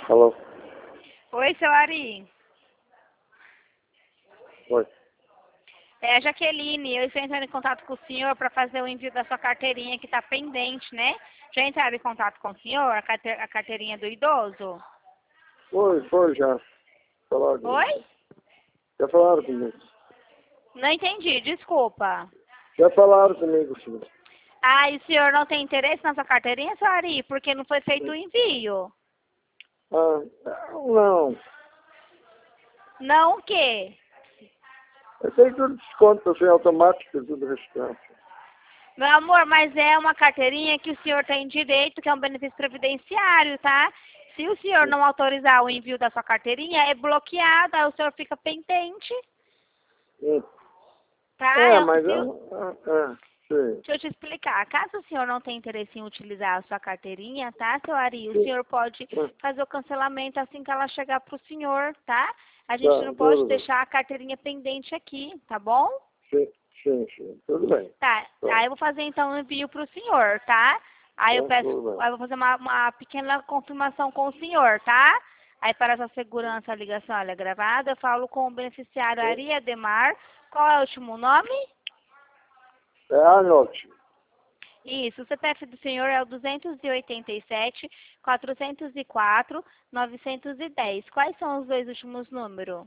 Alô? Oi, seu Ari. Oi. É a Jaqueline. Eu estou entrando em contato com o senhor para fazer o envio da sua carteirinha que está pendente, né? Já entraram em contato com o senhor, a carteirinha do idoso? Foi já. Falaram comigo. Oi? Já falaram comigo. Não entendi, desculpa. Já falaram comigo, sim. Ah, e o senhor não tem interesse na sua carteirinha, seu Ari? Porque não foi feito o envio. Ah, não. Não o quê? Eu sei tudo desconto, assim, automático, tudo restante. Meu amor, mas é uma carteirinha que o senhor tem direito, que é um benefício previdenciário, tá? Se o senhor não autorizar o envio da sua carteirinha, é bloqueado, aí o senhor fica pendente, Hum. tá? É, mas sim. Deixa eu te explicar. Caso o senhor não tenha interesse em utilizar a sua carteirinha, tá, seu Ari? O Sim. senhor pode Ah, fazer o cancelamento assim que ela chegar pro senhor, tá? A gente tá, não pode tudo bem. deixar a carteirinha pendente aqui, tá bom? Sim. Tudo bem. Tá, Tá, aí eu vou fazer então o envio pro senhor, tá? Aí eu peço, tudo bem. aí eu vou fazer uma pequena confirmação com o senhor, tá? Aí para essa segurança a ligação ela é gravada, eu falo com o beneficiário Ari Ademar. Qual é o último nome? É a noite. Isso, o CPF do senhor é o 287-404-910. Quais são os dois últimos números?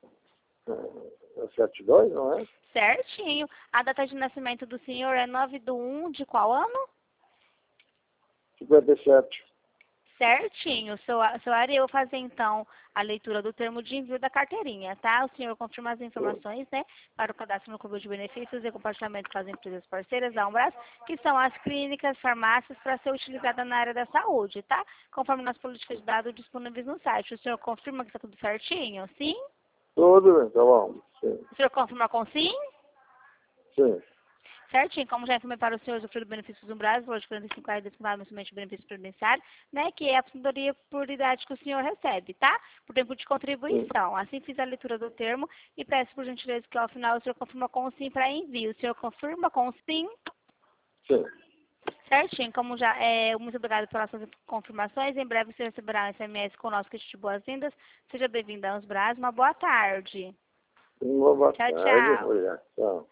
É 72, não é? Certinho. A data de nascimento do senhor é 9/1 de qual ano? 57. Certinho. Seu Ari, eu vou fazer então a leitura do termo de envio da carteirinha, tá? O senhor confirma as informações, né, para o cadastro no clube de benefícios e compartilhamento com as empresas parceiras da Umbras, que são as clínicas, farmácias, para ser utilizada na área da saúde, tá? Conforme nas políticas de dados disponíveis no site. O senhor confirma que está tudo certinho? Sim? Tudo bem, tá bom. Sim. O senhor confirma com sim? Sim. Certinho, como já informei para o senhor, usufruir do benefício do Brasil, valor de R$ 45 descontado mensalmente o benefício previdenciário, né, que é a aposentadoria por idade que o senhor recebe, tá? Por tempo de contribuição. Assim fiz a leitura do termo e peço por gentileza que ao final o senhor confirma com sim para envio. O senhor confirma com sim? Sim. Certinho, como já muito obrigada pelas suas confirmações. Em breve você receberá um SMS com o nosso kit de boas-vindas. Seja bem-vindo a Uns Braz. Uma boa tarde. Uma boa Tchau, tarde. tchau. Obrigado. Tchau.